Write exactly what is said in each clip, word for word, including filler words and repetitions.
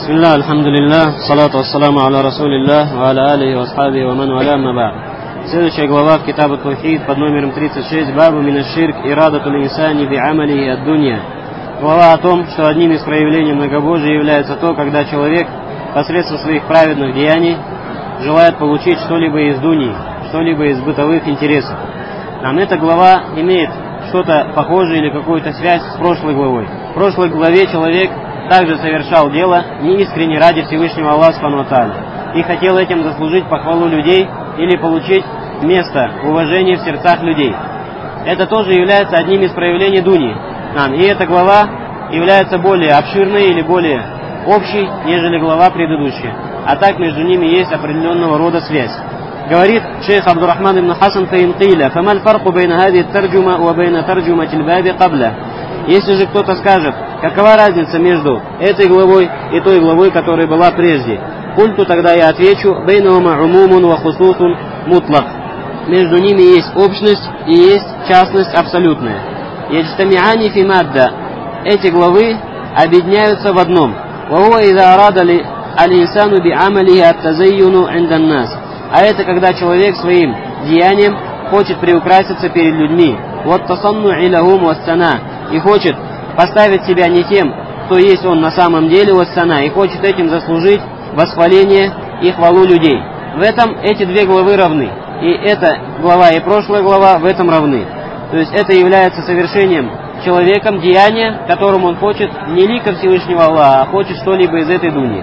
Бисмилlah, альхамдулиллах, салату вассаламу аля расулиллах, ва аля алихи ва асхабихи ва ман валя, амма ба'д. Следующая глава в Китаб ат-Таухид под номером тридцать шесть, бабу мин аш-ширк ирадатул инсани би амалихи ад-дунья. Глава о том, что одним из проявлений многобожия является то, когда человек посредством своих праведных деяний желает получить что-либо из дуньи, что-либо из бытовых интересов. Нам эта глава имеет что-то похожее или какую-то связь с прошлой главой. В прошлой главе человек также совершал дело неискренне ради Всевышнего Аллаха Субхану ва Тааля и хотел этим заслужить похвалу людей или получить место уважения в сердцах людей. Это тоже является одним из проявлений дуньи. И эта глава является более обширной или более общей, нежели глава предыдущая. А так между ними есть определенного рода связь. Говорит шейх Абдуррахман ибн Хасан фаинкиля: «Фамаль фарку бейна хади тарджума ва бейна тарджуматиль баби кабля». Если же кто-то скажет, какова разница между этой главой и той главой, которая была прежде, культу, тогда я отвечу: бейнахума умумун ва хусусун мутлак. Между ними есть общность и есть частность абсолютная. Яджтамиани фи мадда. Эти главы объединяются в одном. Ва хуа иза арада ли аль-инсану би амалихи ат-тазайюну индан нас. А это когда человек своим деянием хочет приукраситься перед людьми. Вот тасанну илахум вассана. И хочет поставить себя не тем, кто есть он на самом деле, вассана, и хочет этим заслужить восхваление и хвалу людей. В этом эти две главы равны. И эта глава и прошлая глава в этом равны. То есть это является совершением человеком деяния, которым он хочет не лика Всевышнего Аллаха, а хочет что-либо из этой дуньи.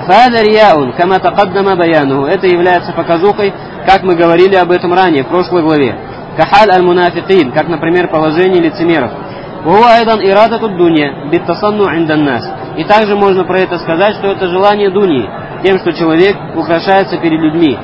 Это является показухой, как мы говорили об этом ранее, в прошлой главе. Кахаль аль-мунафикин, как, например, положение лицемеров. И также можно про это сказать, что это желание дуньи, тем, что человек украшается перед людьми.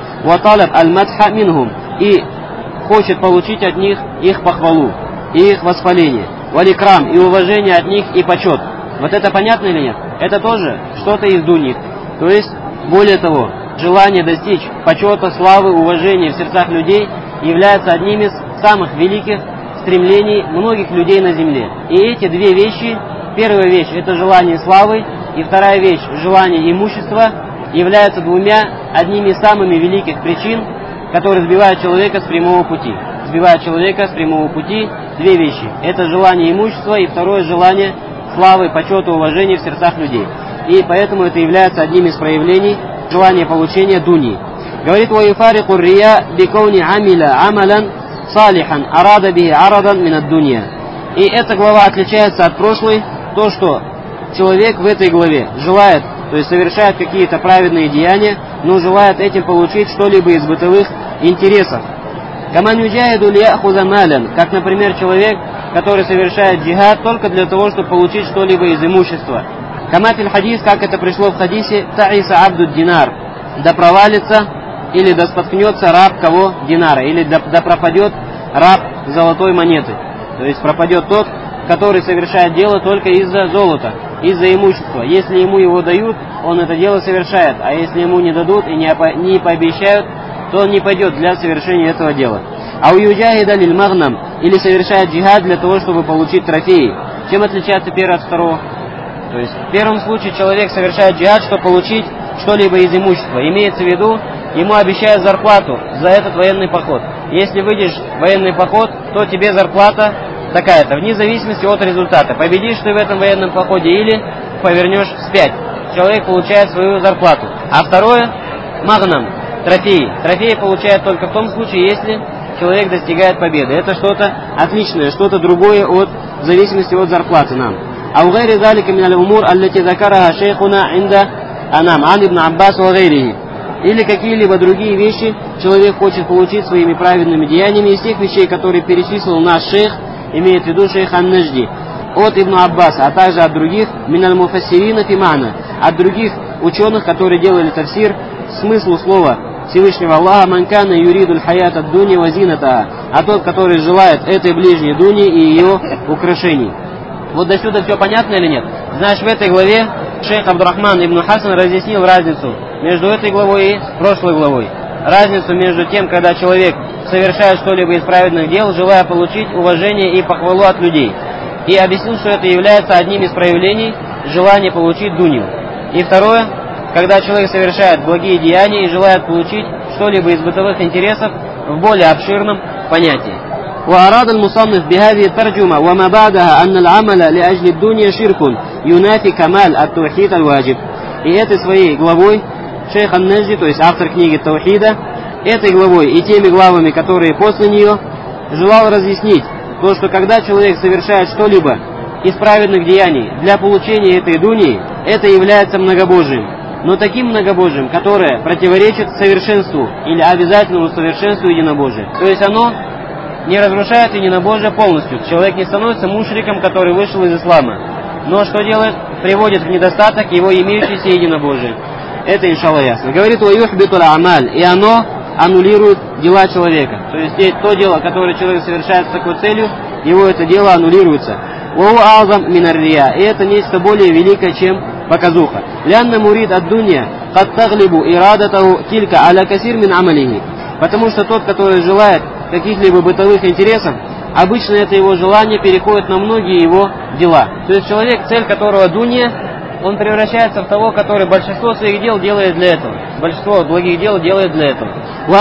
И хочет получить от них их похвалу, и их восхваление. Валикрам, и уважение от них, и почет. Вот это понятно или нет? Это тоже что-то из дуньи. То есть, более того, желание достичь почета, славы, уважения в сердцах людей является одним из самых великих стремлений многих людей на земле. И эти две вещи, первая вещь – это желание славы, и вторая вещь – желание имущества, являются двумя одними из самых великих причин, которые сбивают человека с прямого пути. Сбивают человека с прямого пути две вещи. Это желание имущества и второе – желание славы, почета, уважения в сердцах людей. И поэтому это является одним из проявлений желания получения дуньи. Говорит: «Ваифарику рия бикауни амиля амалян салихан арада би арадан минад дунья». И эта глава отличается от прошлой, то, что человек в этой главе желает, то есть совершает какие-то праведные деяния, но желает этим получить что-либо из бытовых интересов. Каман юджахиду лияхуза малян, как, например, человек, который совершает джихад только для того, чтобы получить что-либо из имущества. Камафиль хадис, как это пришло в хадисе: таиса абду динар, да провалится или да споткнется раб кого? Динара, или да, да пропадет раб золотой монеты. То есть пропадет тот, который совершает дело только из-за золота, из-за имущества. Если ему его дают, он это дело совершает, а если ему не дадут и не, по, не пообещают, то он не пойдет для совершения этого дела. А у юджахида лиль магнам, или совершает джихад для того, чтобы получить трофеи. Чем отличается первое от второго? То есть в первом случае человек совершает джихад, чтобы получить что-либо из имущества. Имеется в виду, ему обещают зарплату за этот военный поход. Если выйдешь в военный поход, то тебе зарплата такая-то, вне зависимости от результата. Победишь ты в этом военном походе или повернешь вспять. Человек получает свою зарплату. А второе, магнам, трофеи. Трофеи получает только в том случае, если человек достигает победы. Это что-то отличное, что-то другое от, в зависимости от зарплаты нам. А у гайри залика миналь умур аллати закараха шейхуна инда анам ан ибн Аббас ва гайрихи. Или какие-либо другие вещи человек хочет получить своими праведными деяниями из тех вещей, которые перечислил наш шейх, имеет в виду шейх ан-Нажди, от Ибн Аббаса, а также от других миналь муфассирина фи ма'на, от других ученых, которые делали тафсир смыслу слова Всевышнего Аллаха: манкана юридуль хаят ад-дуни ва зинатаа, а тот, который желает этой ближней дуни и ее украшений. Вот до сюда все понятно или нет? Знаешь, в этой главе шейх Абдуррахман ибн Хасан разъяснил разницу между этой главой и прошлой главой. Разницу между тем, когда человек совершает что-либо из праведных дел, желая получить уважение и похвалу от людей. И объяснил, что это является одним из проявлений желания получить дунью. И второе, когда человек совершает благие деяния и желает получить что-либо из бытовых интересов в более обширном понятии. وأراد المصنف بهذه الترجمة وما بعدها أن العمل لأجل الدنيا شرك ينافي كمال التوحيد الواجب. И этой своей главой шейх ан-Наджди, то есть автор книги Таухида, этой главой и теми главами, которые после нее, желал разъяснить то, что когда человек совершает что-либо из праведных деяний для получения этой дуньи, это является многобожием. Но таким многобожием, которое противоречит совершенству или обязательному совершенству единобожия. То есть оно не разрушает единобожие полностью. Человек не становится мушриком, который вышел из ислама. Но что делает? Приводит в недостаток его имеющееся единобожие. Это, иншаллах, ясно. Говорит, «Ваюхбитуль амаль», и оно аннулирует дела человека. То есть то дело, которое человек совершает с такой целью, его это дело аннулируется. «Вау азам минаррия», и это нечто более великое, чем показуха. «Лянна мурид ад-дунья кад таглибу ирадатаху тилька аля касир мин амалихи». Потому что тот, который желает каких-либо бытовых интересов, обычно это его желание переходит на многие его дела. То есть человек, цель которого дунья, он превращается в того, который большинство своих дел делает для этого. Большинство благих дел делает для этого.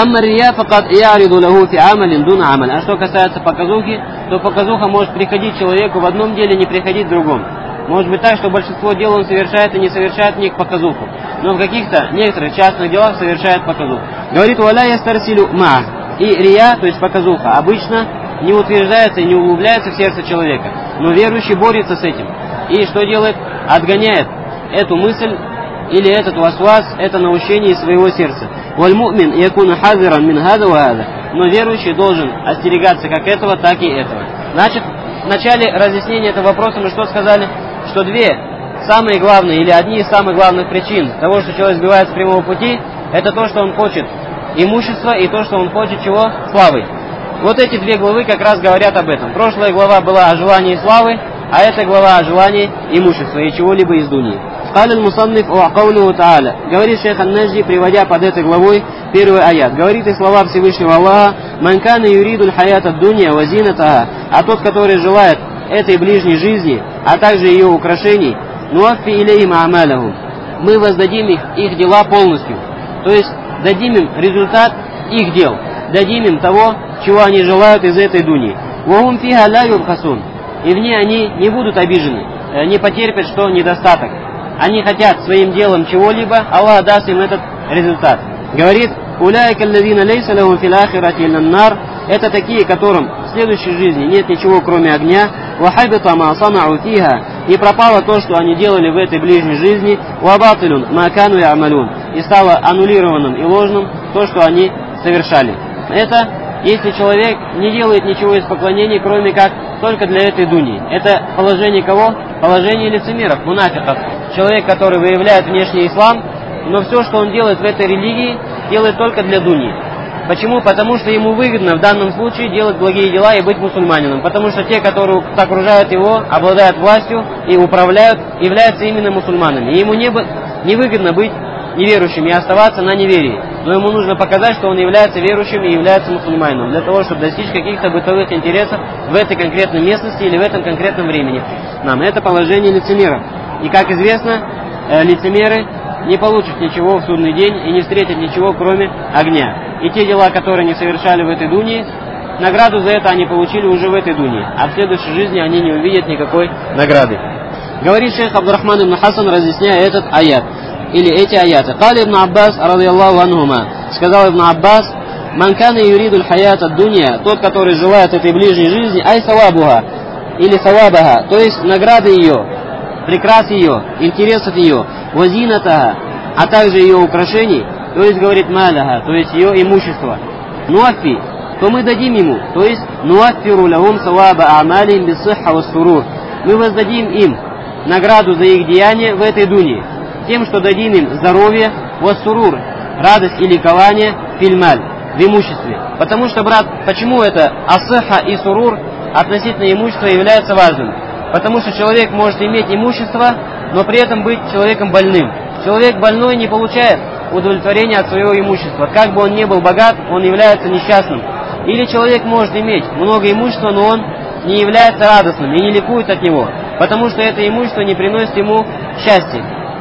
А что касается показухи, то показуха может приходить человеку в одном деле, не приходить в другом. Может быть так, что большинство дел он совершает и не совершает в них показуху. Но в каких-то некоторых частных делах совершает показуху. Говорит, «Валя ястарсилю ма». И рия, то есть показуха, обычно не утверждается и не углубляется в сердце человека. Но верующий борется с этим. И что делает? Отгоняет эту мысль или этот васвас, это наущение из своего сердца. «Валь-му'мин якуна хазиран мин хада ва хада». Но верующий должен остерегаться как этого, так и этого. Значит, в начале разъяснения этого вопроса мы что сказали? Что две самые главные или одни из самых главных причин того, что человек сбивается с прямого пути, это то, что он хочет имущества, и то, что он хочет чего? Славы. Вот эти две главы как раз говорят об этом. Прошлая глава была о желании славы, а эта глава о желании имущества и чего-либо из дуньи. قال المصنف وقوله تعالى. Говорит шейх ан-Наджди, приводя под этой главой первый аят. Говорит и слова Всевышнего Аллаха: «Ман кана юриду аль-хаят ад-дунья ва зинатаха». А тот, который желает этой ближней жизни, а также ее украшений, нуаффи илейхим а'малахум. Мы воздадим их, их дела полностью. То есть дадим им результат их дел. Дадим им того, чего они желают из этой дуньи. «Вахум фиха ла юбхасун». И в ней они не будут обижены, не потерпят, что недостаток. Они хотят своим делом чего-либо, Аллах даст им этот результат. Говорит, «Уляйка аллазина лейса лахум фил ахирати илля нар». Это такие, которым в следующей жизни нет ничего, кроме огня. «Вахабита ма санау фиха». И пропало то, что они делали в этой ближней жизни. «Вабатилун ма кану я'малун». И стало аннулированным и ложным то, что они совершали. Это если человек не делает ничего из поклонений, кроме как только для этой дуньи. Это положение кого? Положение лицемеров, мунафиков. Человек, который выявляет внешний ислам, но все, что он делает в этой религии, делает только для дуньи. Почему? Потому что ему выгодно в данном случае делать благие дела и быть мусульманином. Потому что те, которые окружают его, обладают властью и управляют, являются именно мусульманами. И ему не, не выгодно быть неверующим и оставаться на неверии. Но ему нужно показать, что он является верующим и является мусульманином, для того, чтобы достичь каких-то бытовых интересов в этой конкретной местности или в этом конкретном времени. Нам это положение лицемеров. И как известно, лицемеры не получат ничего в судный день и не встретят ничего, кроме огня. И те дела, которые они совершали в этой дуньи, награду за это они получили уже в этой дуньи, а в следующей жизни они не увидят никакой награды. Говорит шейх Абдурахман ибн Хасан, разъясняя этот аят, или эти аяты. Кали ибн Аббас, радийаллаху анхума, сказал ибн Аббас: «Ман кана юриду аль-хаят ад-дунья», тот, который желает этой ближней жизни, ай савабуха, или савабаха, то есть награды ее, прекрас ее, интересов ее, вазинатаха, а также ее украшений, то есть, говорит, маляха, то есть ее имущество, нуафи, то мы дадим ему, то есть, нуаффиру лахум саваба а'малихим биссихха вас-сурур, мы воздадим им награду за их деяния в этой дунье, тем, что дадим им здоровье, вас-сурур, радость и ликование, фильмаль, в имуществе. Потому что, брат, почему это асыха и сурур относительно имущества является важным? Потому что человек может иметь имущество, но при этом быть человеком больным. Человек больной не получает удовлетворения от своего имущества. Как бы он ни был богат, он является несчастным. Или человек может иметь много имущества, но он не является радостным и не ликует от него, потому что это имущество не приносит ему счастья.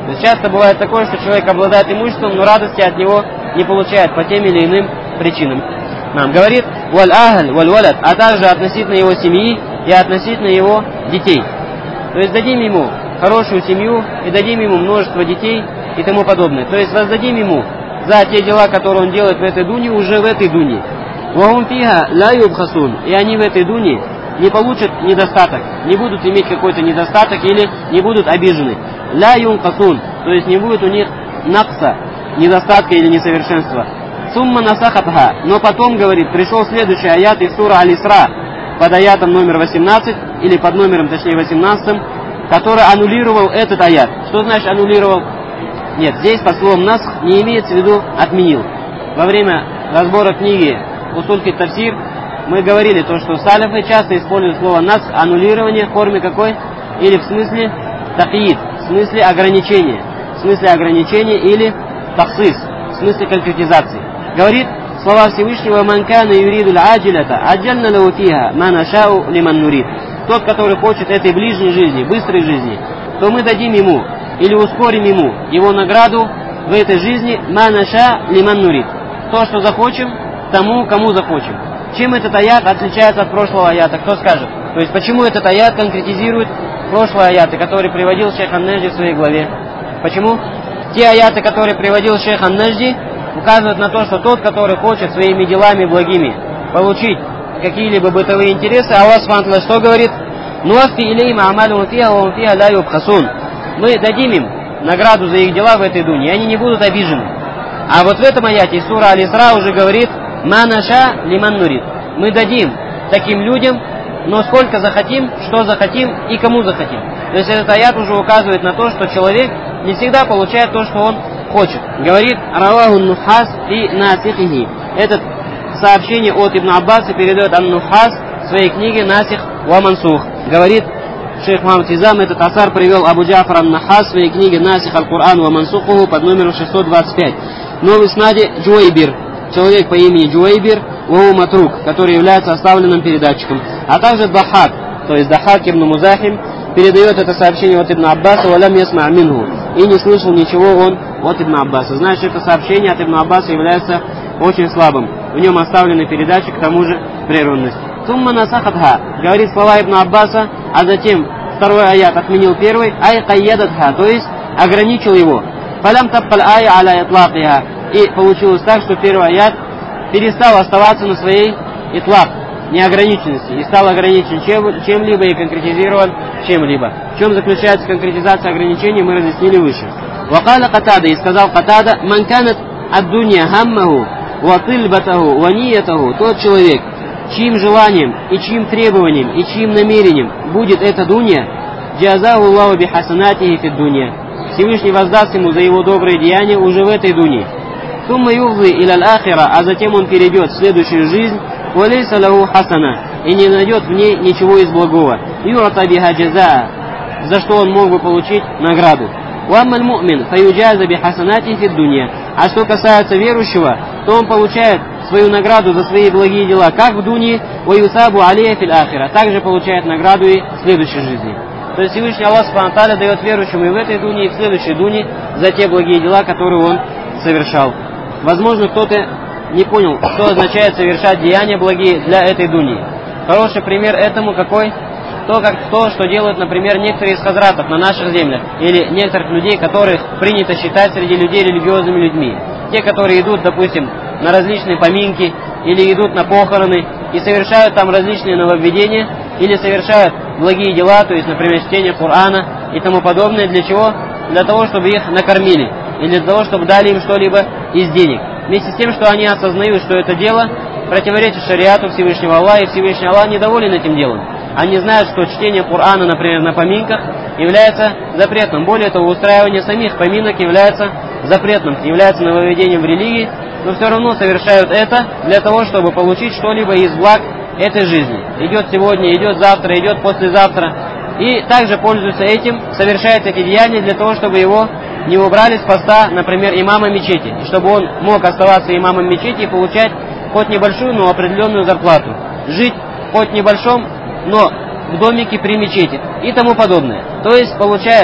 То есть часто бывает такое, что человек обладает имуществом, но радости от него не получает по тем или иным причинам. Нам говорит «валь ахль, валь валад», а также относительно его семьи и относительно его детей. То есть дадим ему хорошую семью и дадим ему множество детей и тому подобное. То есть воздадим ему за те дела, которые он делает в этой дуне, уже в этой дуне. «Вахум фиха ла юбхасун», и они в этой дуне не получат недостаток, не будут иметь какой-то недостаток или не будут обижены. «Ла юнкасун», то есть не будет у них накса, недостатка или несовершенства. «Сумма насахатха», но потом, говорит, пришел следующий аят из сура Аль-Исра, под аятом номер восемнадцать, или под номером, точнее, восемнадцатым, который аннулировал этот аят. Что значит аннулировал? Нет, здесь под словом насх не имеется в виду отменил. Во время разбора книги «Усуль фи тафсир» мы говорили то, что салифы часто используют слово насх, аннулирование в форме какой? Или в смысле такиид, в смысле ограничения, в смысле ограничения или тахсис, в смысле конкретизации. Говорит слова Всевышнего «Ман кана юриду аль-аджилата, аджальна лаху фиха ма нашау лиман нурид». Тот, который хочет этой ближней жизни, быстрой жизни, то мы дадим ему или ускорим ему его награду в этой жизни ма наша лиман нурид. То, что захочем, тому, кому захочем. Чем этот аят отличается от прошлого аята? Кто скажет? То есть почему этот аят конкретизирует прошлые аяты, которые приводил шейх Ан-Наджди в своей главе? Почему? Те аяты, которые приводил шейх Ан-Наджди, указывают на то, что тот, который хочет своими делами благими получить какие-либо бытовые интересы, Аллах Субхану ва Тааля что говорит? «Нуаффи илейхим а'малюхум фиха ва хум фиха ла юбхасун». Мы дадим им награду за их дела в этой дуне, и они не будут обижены. А вот в этом аяте сура Аль-Исра уже говорит «Ма наша лиман нурид». Мы дадим таким людям, но сколько захотим, что захотим и кому захотим. То есть этот аят уже указывает на то, что человек не всегда получает то, что он хочет. Говорит «Раваху нухас фи насихихи». Этот сообщение от Ибн Аббаса передает Ан-Нухас в своей книге «Насих ва мансух». Говорит шейх Мухаммад Изам, этот асар привел Абу Джафар Ан-Нахас в своей книге «Насих аль-Кур'ан ва мансухуху» под номером шестьсот двадцать пять. Но в иснаде Джуайбир, человек по имени Джуайбир, вау матрук, который является оставленным передатчиком. А также Дахак, то есть Дахак ибн Музахим, передает это сообщение от Ибн Аббаса «Валям ясма минху», и не слышал ничего он от Ибн Аббаса. Значит, это сообщение от Ибн Аббаса является очень слабым. В нем оставленный передатчик, к тому же прерванность. «Тумма насахатха», говорит слова Ибн Аббаса, а затем второй аят отменил первый, «Ай кайядатха», то есть ограничил его. «Фалям таппаль ая аля итлакиха», и получилось так, что первый аят перестал оставаться на своей итлак, неограниченности, и стал ограничен чем, чем-либо и конкретизирован чем-либо. В чем заключается конкретизация ограничений, мы разъяснили выше. «Вакаля Катада», и сказал Катада, «Ман канат ад-дунья хаммаху, ва тыльбатаху, ва ниятаху», тот человек, чьим желанием и чьим требованием и чьим намерением будет эта дунья, джазаху Аллаху бихасанатихи фид дунья, Всевышний воздаст ему за его добрые деяния уже в этой дуне. «Сумма юфзи иля ахира», а затем он перейдет в следующую жизнь, «Валейса лаху хасана», и не найдет в ней ничего из благого, «Юрата биха джазаа», за что он мог бы получить награду. «Уаммаль му'мин фаюджаза бихасанати фид дунья», а что касается верующего, то он получает свою награду за свои благие дела как в дуне, «Ваюсабу алейя фил ахира», также получает награду и в следующей жизни. То есть Всевышний Аллах Субхану ва Тааля дает верующему и в этой дуне, и в следующей дуне за те благие дела, которые он совершал. Возможно, кто-то не понял, что означает совершать деяния благие для этой дуни. Хороший пример этому какой? То, как то, что делают, например, некоторые из хазратов на наших землях, или некоторых людей, которых принято считать среди людей религиозными людьми. Те, которые идут, допустим, на различные поминки, или идут на похороны, и совершают там различные нововведения, или совершают благие дела, то есть, например, чтение Корана и тому подобное. Для чего? Для того, чтобы их накормили, или для того, чтобы дали им что-либо из денег. Вместе с тем, что они осознают, что это дело противоречит шариату Всевышнего Аллаха, и Всевышний Аллах недоволен этим делом. Они знают, что чтение Корана, например, на поминках является запретным. Более того, устраивание самих поминок является запретным, является нововведением в религии, но все равно совершают это для того, чтобы получить что-либо из благ этой жизни. Идет сегодня, идет завтра, идет послезавтра. И также пользуются этим, совершает эти деяния для того, чтобы его не убрали с поста, например, имама мечети, чтобы он мог оставаться имамом мечети и получать хоть небольшую, но определенную зарплату. Жить хоть в небольшом, но в домике при мечети и тому подобное. То есть получает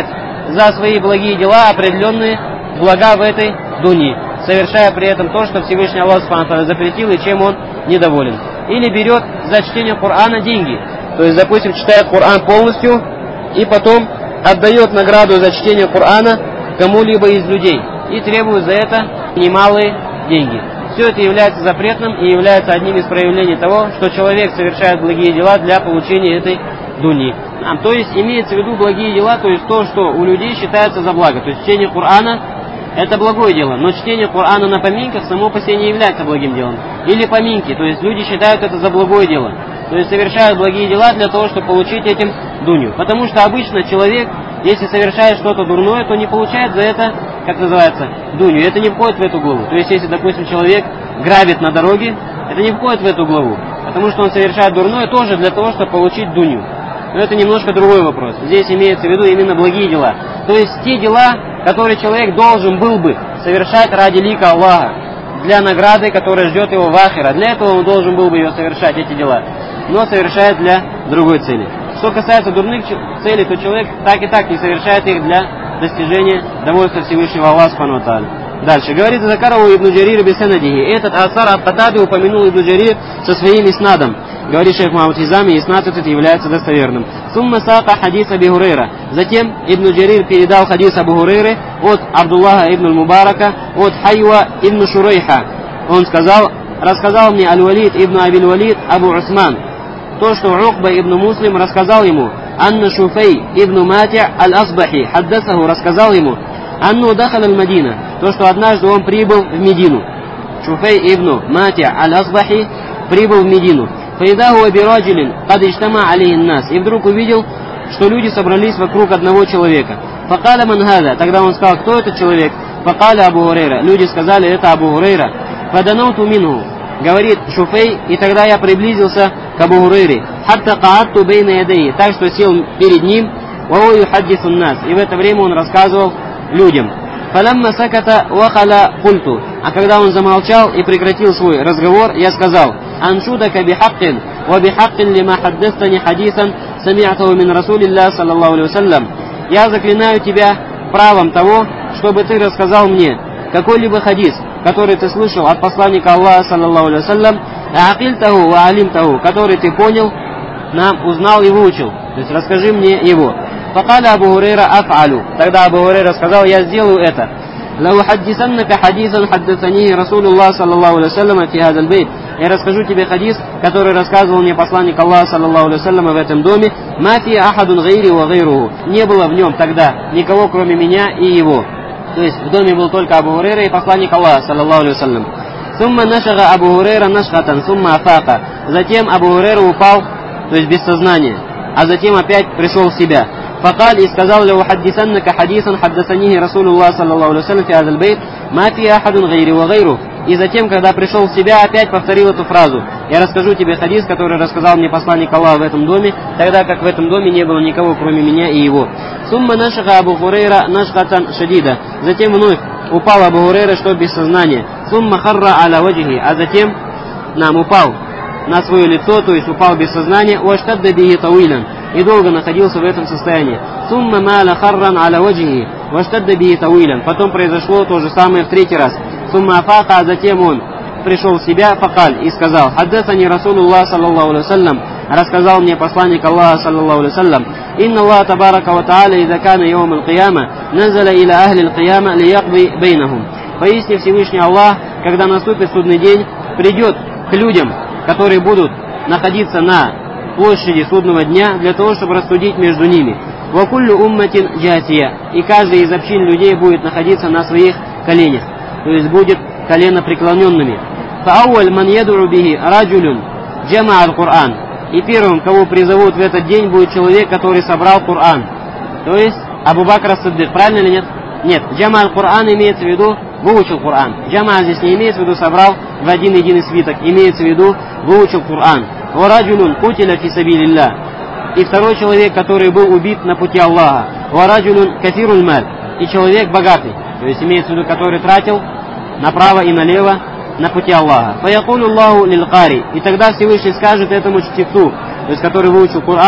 за свои благие дела определенные блага в этой дуни, совершая при этом то, что Всевышний Аллах Субхану ва Тааля запретил и чем он недоволен. Или берет за чтение Корана деньги, то есть, допустим, читает Коран полностью и потом отдает награду за чтение Корана кому-либо из людей и требует за это немалые деньги. Все это является запретным и является одним из проявлений того, что человек совершает благие дела для получения этой дуни. А, то есть имеется в виду благие дела, то есть то, что у людей считается за благо. То есть чтение Корана — это благое дело, но чтение Корана на поминках само по себе не является благим делом. Или поминки, то есть люди считают это за благое дело. То есть совершают благие дела для того, чтобы получить этим дунью. Потому что обычно человек, если совершает что-то дурное, то не получает за это, как называется, дунью. Это не входит в эту главу. То есть если, допустим, человек грабит на дороге, это не входит в эту главу. Потому что он совершает дурное тоже для того, чтобы получить дунью. Но это немножко другой вопрос. Здесь имеется в виду именно благие дела. То есть те дела, которые человек должен был бы совершать ради лика Аллаха, для награды, которая ждет его в ахира. Для этого он должен был бы ее совершать, эти дела. Но совершает для другой цели. Что касается дурных целей, то человек так и так не совершает их для достижения довольства Всевышнего Аллаха Субхану ва Тааля. Дальше. Говорится, Закарау Ибн Джарир бисанадихи. Этот асар от Катады упомянул Ибн Джарир со своим иснадом. Говорит шейх Мухаммад Хизами, иснад этот является достоверным. Сумма сака хадис Аби Хурейра. Затем Ибн Джарир передал хадис Абу Хурейры от Абдуллаха ибн Мубарака, от Хайва ибн Шурейха. Он сказал, рассказал мне Аль-Валид ибн Абиль Валид Абу Усман, то, что Укба ибн Муслим рассказал ему, Анна Шуфей ибн Мати' аль-Асбахи хаддасаху, рассказал ему, Анну дахал аль-Мадина, то, что однажды он прибыл в Медину. Шуфей ибн Мати' аль-Асбахи прибыл в Медину. Фаидаху абираджилин кад иджтама алейхин нас. И вдруг увидел, что люди собрались вокруг одного человека. Факаля ман хада. Тогда он сказал, кто этот человек? Факаля Абу Хурейра. Люди сказали, это Абу Хурейра. Фаданауту минху. Говорит Шуфей, и тогда я приблизился к Абу Хурейре. Хатта каатту бейна ядейи. Так что сел перед ним. Ва юхаддису нас. И в это время он рассказывал людям. Фаламма саката вахаля культу. А когда он замолчал и прекратил свой разговор, я сказал, аншудака бихаккин, ва бихаккин лима хаддастани хадисан, сами'атаху мин Расулилля саллаллаху алейхи вассалям. Я заклинаю тебя правом того, чтобы ты рассказал мне какой-либо хадис, который ты слышал от посланника Аллаха саллаллаху алейхи вассалям, аакильтаху ва алимтаху, который ты понял, нам узнал и выучил. То есть расскажи мне его. Факаля Абу Хурейра аф'алю. Тогда Абу Хурейра сказал, я сделаю это. Лаухаддисаннака хадисан хаддасани Расулуллах саллаллаху алейхи вассалям фи хадаль бейт. Я расскажу тебе хадис, который рассказывал мне посланник Аллаха саллаллаху алейхи вассалям в этом доме. Ма фи ахадун гайри ва гайруху. Не было в нем тогда никого, кроме меня и его. То есть в доме был только Абу Хурейра и посланник Аллаха саллаллаху алейхи вассалям. Сумма нашага Абу Хурейра нашхатан, сумма афака. Затем Абу Хурейра упал, то есть без сознания, а затем опять пришел в себя. Факаль и сказал, лаухаддисаннака хадисан хаддасанихи Расулуллах саллаллаху алейхи вассалям фи хадаль бейт, ма фи ахадун гайри ва гайрух. И затем, когда пришел в себя, опять повторил эту фразу. Я расскажу тебе хадис, который рассказал мне посланник Аллаха в этом доме, тогда как в этом доме не было никого, кроме меня и его. Сумма нашаха Абу Хурейра нашхатан шадида. Затем вновь упал Абу Хурейра, что без сознания. Сумма харра аля ваджихи. А затем нам упал на свое лицо, то есть упал без сознания. Уаштадда бихи тауилан. И долго находился в этом состоянии. Сумма маля харран аля ваджихи. Уаштадда бихи тауилан. Потом произошло то же самое в третий раз. Сумма афака, а затем он пришел в себя, факаль, и сказал, хаддасани Расулуллах саллаллаху алейхи вассалям, рассказал мне посланник Аллаха саллаллаху алейхи вассалям, инна Аллаха табарака ва тааля иза кана йоум аль-кияма, назаля иля ахли аль-кияма лиякби бейнахум. Поистине Всевышний Аллах, когда наступит судный день, придет к людям, которые будут находиться на площади судного дня, для того, чтобы рассудить между ними. Ва куллю умматин джатия. И каждый из общин людей будет находиться на своих коленях, то есть будет колено преклоненными. Фаауаль ман ядуру бихи раджулюн джама аль-Кур'ан. И первым, кого призовут в этот день, будет человек, который собрал Кур'ан. То есть Абу Бакр ас-Сиддик. Правильно или нет? Нет. Джама аль-Кур'ан имеется в виду выучил Кур'ан. Джама здесь не имеется в виду собрал в один единый свиток. Имеется в виду выучил Кур'ан. Ва раджулюн кутиля фи сабилилля. И второй человек, который был убит на пути Аллаха. Ва раджулюн кафируль маль. И человек богатый. То есть имеется в виду, который тратил направо и налево на пути Аллаха. Фаякулю Аллаху лиль-кари. И тогда Всевышний скажет этому чтецу, то есть который выучил Коран,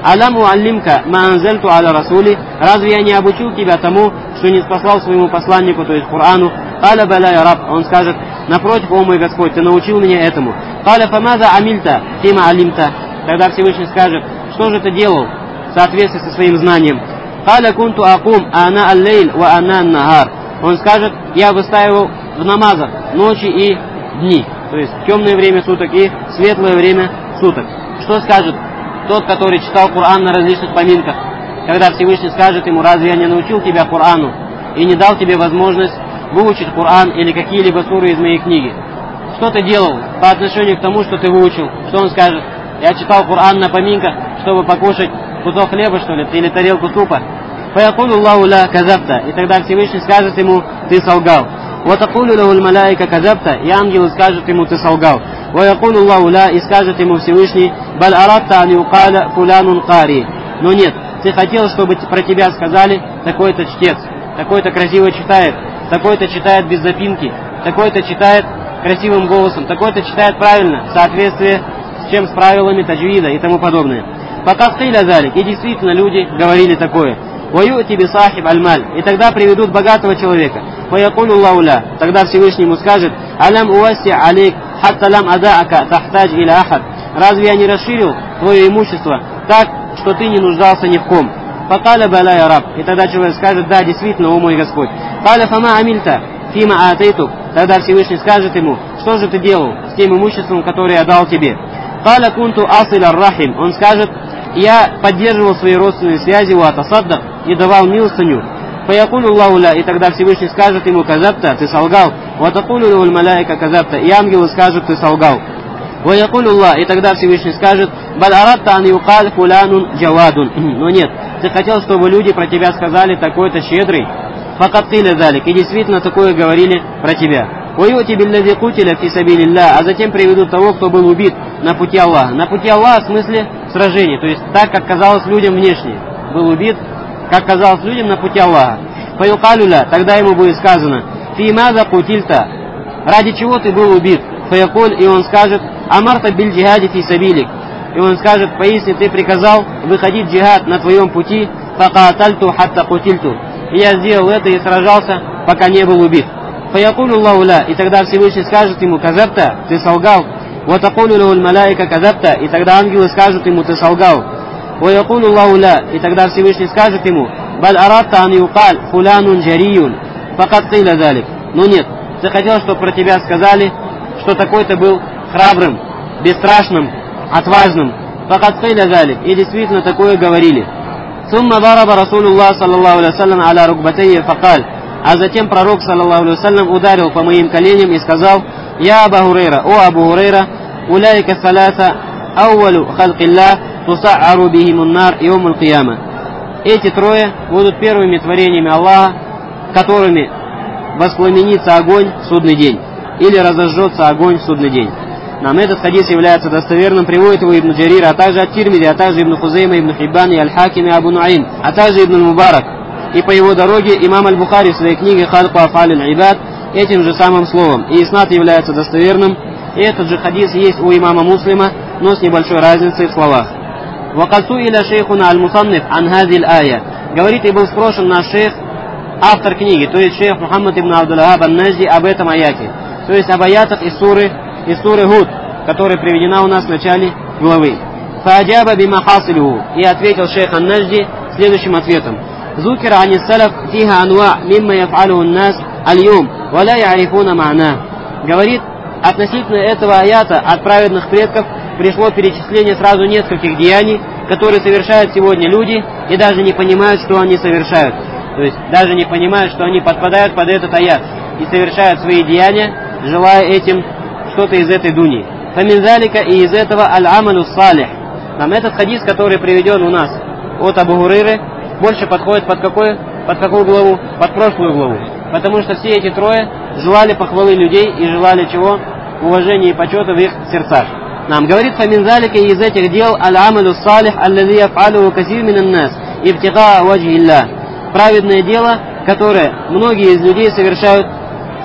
«Алям уаллимка ма анзальту аля расули». Разве я не обучил тебя тому, что не спаслал своему посланнику, то есть Корану? «Каля баля я раб». Он скажет: напротив, о мой Господь, ты научил меня этому. «Каля фамада амильта фима алимта». Тогда Всевышний скажет: что же ты делал в соответствии со своим знанием? «Каля кунту акум ана аллейль ва ана нагар». Он скажет: я выстаивал в намазах ночи и дни, то есть темное время суток и светлое время суток. Что скажет тот, который читал Коран на различных поминках, когда Всевышний скажет ему: разве я не научил тебя Корану и не дал тебе возможность выучить Коран или какие-либо суры из моей книги? Что ты делал по отношению к тому, что ты выучил? Что он скажет? Я читал Коран на поминках, чтобы покушать кусок хлеба, что ли, или тарелку супа. «Фаякулу Аллаху ля казабта». И тогда Всевышний скажет ему: ты солгал. «Ватакулу лахул маляйка казабта». И ангелы скажут ему: ты солгал. «Ваякулу Аллаху ля». И скажет ему Всевышний: «Баль аратта ан юкаля фулянун кари». Но нет, ты хотел, чтобы про тебя сказали: такой-то чтец, такой-то красиво читает, такой-то читает без запинки, такой-то читает красивым голосом, такой-то читает правильно, в соответствии с чем, с правилами таджвида и тому подобное. Пока скиля залик. И действительно люди говорили такое. «Ваюти би сахиб аль-маль». И тогда приведут богатого человека. «Фаякулу Аллаху ля». Тогда Всевышний ему скажет: «Алям уаси алейк хатта лам адаака тахтадж иля ахад». Разве я не расширил твое имущество так, что ты не нуждался ни в ком? «Факаля баля я раб». И тогда человек скажет: да, действительно, о мой Господь. «Каля фама амильта фима атейтук». Тогда Всевышний скажет ему: что же ты делал с тем имуществом, которое я дал тебе? «Каля кунту асил ар-рахим». Он скажет: я поддерживал свои родственные связи у атасаддак и давал милостыню. «Фаякулю Аллаху ля». И тогда Всевышний скажет ему: казабта, ты солгал. «Ватакулю лахул маляйка казабта». И ангелы скажут: ты солгал. «Ваякулю Аллах». И тогда Всевышний скажет: баль аратта ан юкаль фулянун джавадун. Но нет, ты хотел, чтобы люди про тебя сказали: такой-то щедрый. «Факат киля залик». И действительно такое говорили про тебя. «Ваюти биллади кутиля фи сабилилля». А затем приведут того, кто был убит на пути Аллаха. На пути Аллаха в смысле сражения, то есть так, как казалось людям внешне. Был убит, как казалось людям, на пути Аллаха. «Фаюкалюля». Тогда ему будет сказано: «Фи маза кутильта». Ради чего ты был убит? «Фаякуль». И он скажет: «Амарта биль джихади фи сабилик». И он скажет: поистине ты приказал выходить джихад на твоем пути. «Факаатальту хатта кутильту». И я сделал это и сражался, пока не был убит. «Фаякулю Аллаху ля». И тогда Всевышний скажет ему: казабта, ты солгал. «Ватакулю лахул маляйка казабта». И тогда ангелы скажут ему: ты солгал. «Ваякулю Аллаху ля». И тогда Всевышний скажет ему: баль аратта ан юкаль фулянун джариюн. «Факат киля залик». Но нет, ты хотел, чтобы про тебя сказали, что такой-то был храбрым, бесстрашным, отважным. «Факат киля залик». И действительно такое говорили. «Сумма дараба Расулуллах саллаллаху алейхи вассалям аля рукбатайи факаль». А затем пророк саллаллаху алейхи вассалям ударил по моим коленям и сказал: «Я Абу Хурейра, о Абу Хурейра, уляйка саласа ауалу халкилля туса'ару бихимун нар йомул кияма». Эти трое будут первыми творениями Аллаха, которыми воспламенится огонь в судный день, или разожжется огонь в судный день. Нам этот хадис является достоверным, приводит его Ибн Джарир, а также от Тирмиди, а также Ибн Хузейма, Ибн Хиббан и Аль-Хаким и Абу Нуаим, а также Ибн Мубарак. И по его дороге имам Аль-Бухари в своей книге «Халку афаль аль-ибад» этим же самым словом. И иснад является достоверным. И этот же хадис есть у имама Муслима, но с небольшой разницей в словах. «Вакасу иля шейхуна аль-мусанниф ан хазиль ая». Говорит, и был спрошен наш шейх, автор книги, то есть шейх Мухаммад ибн Абдул-Вахаб ан-Назди, об этом аяте. То есть об аятах из суры, из суры Гуд, которая приведена у нас в начале главы. «Фааджаба бимахасилюху». И ответил шейх ан-Назди следующим ответом: «Зукира ани салаф фиха анва мимма яф'алуху ан-нас аль-йом, ва ла я'рифуна ма'на». Говорит, относительно этого аята от праведных предков пришло перечисление сразу нескольких деяний, которые совершают сегодня люди и даже не понимают, что они совершают. То есть даже не понимают, что они подпадают под этот аят и совершают свои деяния, желая этим что-то из этой дуни. Фаминзалика, и из этого аль-амалю салих. Нам этот хадис, который приведен у нас от Абу Хурейры, больше подходит под какой? Под какую главу? Под прошлую главу. Потому что все эти трое желали похвалы людей и желали чего? Уважения и почета в их сердцах. Нам говорит фаминзалика, и из этих дел аль-амалю салих аллази яф'алуху касир минан нас ибтига ваджи илля. Праведное дело, которое многие из людей совершают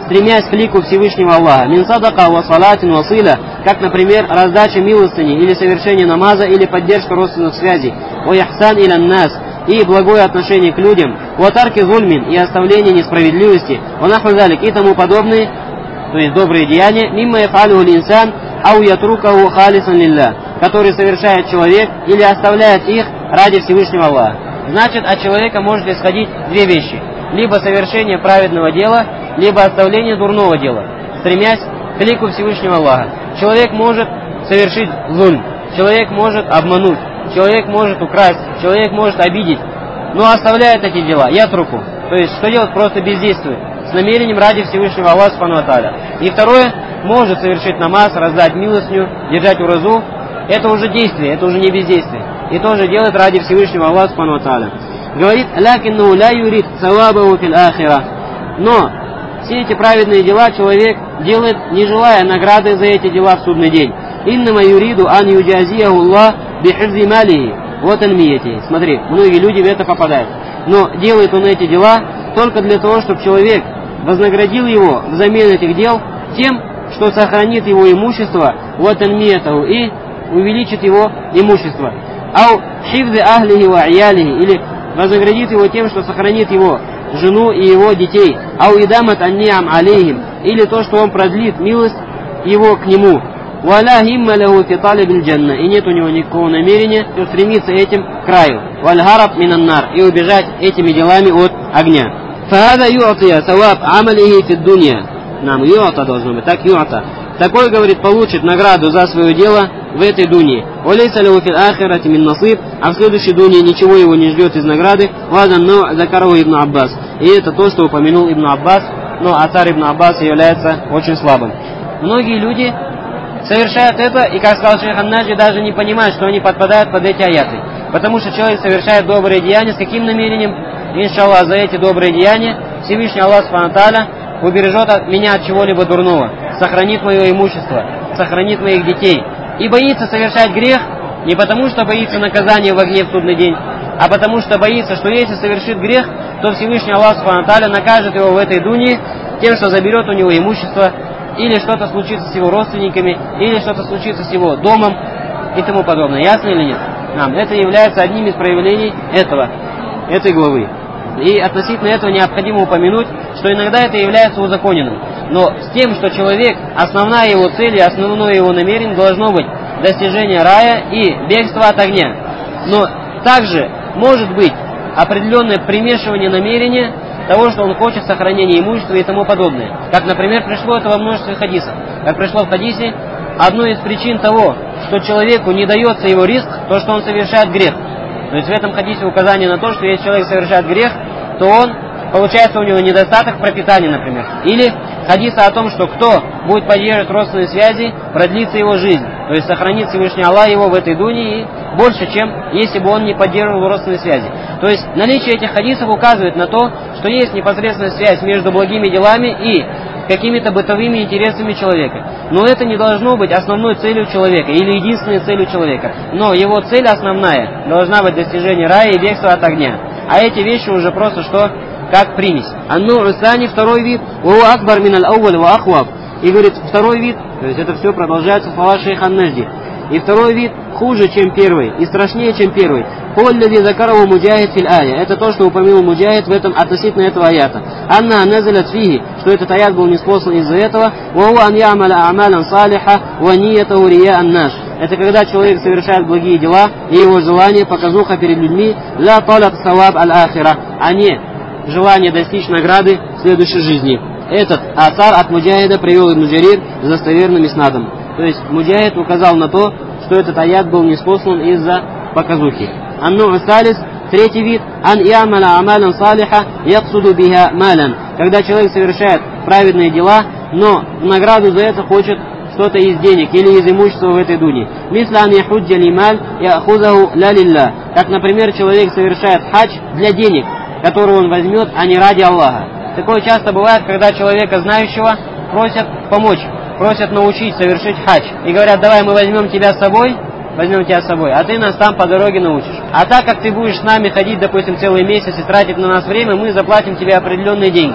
стремясь к лику Всевышнего Аллаха. Мин садака ва салатин ва сила, как, например, раздача милостыни, или совершение намаза, или поддержка родственных связей. Ва яхсан илян нас, и благое отношение к людям. Ва тарки зульмин, и оставление несправедливости. Ва наху залик, и тому подобные, то есть добрые деяния. Мимма яфалюху линсан, ау ятрукаху халисан лилля, который совершает человек или оставляет их ради Всевышнего Аллаха. Значит, от человека может исходить две вещи. Либо совершение праведного дела, либо оставление дурного дела, стремясь к лику Всевышнего Аллаха. Человек может совершить зульм, человек может обмануть, человек может украсть, человек может обидеть, но оставляет эти дела, ятруку. То есть, что делать? Просто бездействует, с намерением ради Всевышнего Аллаха субхану ва тааля. И второе, может совершить намаз, раздать милостыню, держать уразу. Это уже действие, это уже не бездействие. И тоже делает ради Всевышнего Аллаха субхану ва тааля. Говорит, лякинну ля юрид савабаху фил ахира. Но все эти праведные дела человек делает, не желая награды за эти дела в судный день. Иннама юриду ан юджазияху Аллах бихифзи малихи ва танмиятихи. Смотри, многие люди в это попадают. Но делает он эти дела только для того, чтобы человек вознаградил его взамен этих дел тем, что сохранит его имущество ва танмиятаху и увеличит его имущество. Ау хифзи ахлихи ва аялихи, или вознаградит его тем, что сохранит его жену и его детей. Ау идамат анниам алейхим, или то, что он продлит милость его к нему. Валя химма лаху фи талибиль джанна, и нет у него никакого намерения устремиться этим к краю. Валь хараб минаннар, и убежать этими делами от огня. Фахада ю'атия саваб амалихи фи дунья. Нам ю'ата должно быть, так ю'ата. Такой, говорит, получит награду за свое дело в этой дуне. Олейса лаху фил ахирати мин насиб, а в следующей дуне ничего его не ждет из награды. Вадан но закараху ибн Аббас. И это то, что упомянул Ибн Аббас, но асар Ибн Аббас является очень слабым. Многие люди совершают это, и, как сказал шейх ан-Наджи, даже не понимают, что они подпадают под эти аяты. Потому что человек совершает добрые деяния, с каким намерением? Иншаллах, за эти добрые деяния Всевышний Аллах субхану ва тааля убережет от меня от чего-либо дурного, сохранит мое имущество, сохранит моих детей. И боится совершать грех не потому, что боится наказания в огне в судный день, а потому что боится, что если совершит грех, то Всевышний Аллах субхану ва тааля накажет его в этой дуне тем, что заберет у него имущество, или что-то случится с его родственниками, или что-то случится с его домом и тому подобное. Ясно или нет? Нам. Это является одним из проявлений этого, этой главы. И относительно этого необходимо упомянуть, что иногда это является узаконенным. Но с тем, что человек, основная его цель и основное его намерение должно быть достижение рая и бегство от огня. Но также может быть определенное примешивание намерения того, что он хочет сохранения имущества и тому подобное. Как, например, пришло это во множестве хадисов. Как пришло в хадисе, одной из причин того, что человеку не дается его риск, то, что он совершает грех. То есть в этом хадисе указание на то, что если человек совершает грех, то он, получается у него недостаток пропитания, например. Или хадиса о том, что кто будет поддерживать родственные связи, продлится его жизнь. То есть сохранит Всевышний Аллах его в этой дуне и больше, чем если бы он не поддерживал родственные связи. То есть наличие этих хадисов указывает на то, что есть непосредственная связь между благими делами и какими-то бытовыми интересами человека. Но это не должно быть основной целью человека или единственной целью человека. Но его цель основная должна быть достижение рая и бегство от огня. А эти вещи уже просто что? Как примесь. Анну Усани, второй вид, у акбар миналь ауаль ва ахваб. И говорит, второй вид, то есть это все продолжается слова шейха ан-Наджди. И второй вид хуже, чем первый, и страшнее, чем первый. Холляди закараву муджахид фил ая. Это то, что упомянул муджахид в этом относительно этого аята. Анна назалят фиги, что этот аят был ниспослан из-за этого. Ваху ан ямаля амалян салиха ва ниятаху рия ан-наш. Это когда человек совершает благие дела, и его желание показуха перед людьми, ля талаб саваб аль-ахира, а не желание достичь награды в следующей жизни. Этот асар от муджахида привел Ибн Джарир с достоверным иснадом. То есть муджахид указал на то, что этот аят был ниспослан из-за показухи. Анну асалис, третий вид, ан ямаля амалян салиха яксуду биха малян. Когда человек совершает праведные дела, но в награду за это хочет что-то из денег или из имущества в этой дуне. Мисля ан яхуджа лималь яхузаху ля лилля. Как, например, человек совершает хадж для денег, которые он возьмет, а не ради Аллаха. Такое часто бывает, когда человека знающего просят помочь, просят научить совершить хадж. И говорят, давай мы возьмем тебя с собой, возьмем тебя с собой, а ты нас там по дороге научишь. А так как ты будешь с нами ходить, допустим, целый месяц и тратить на нас время, мы заплатим тебе определенные деньги.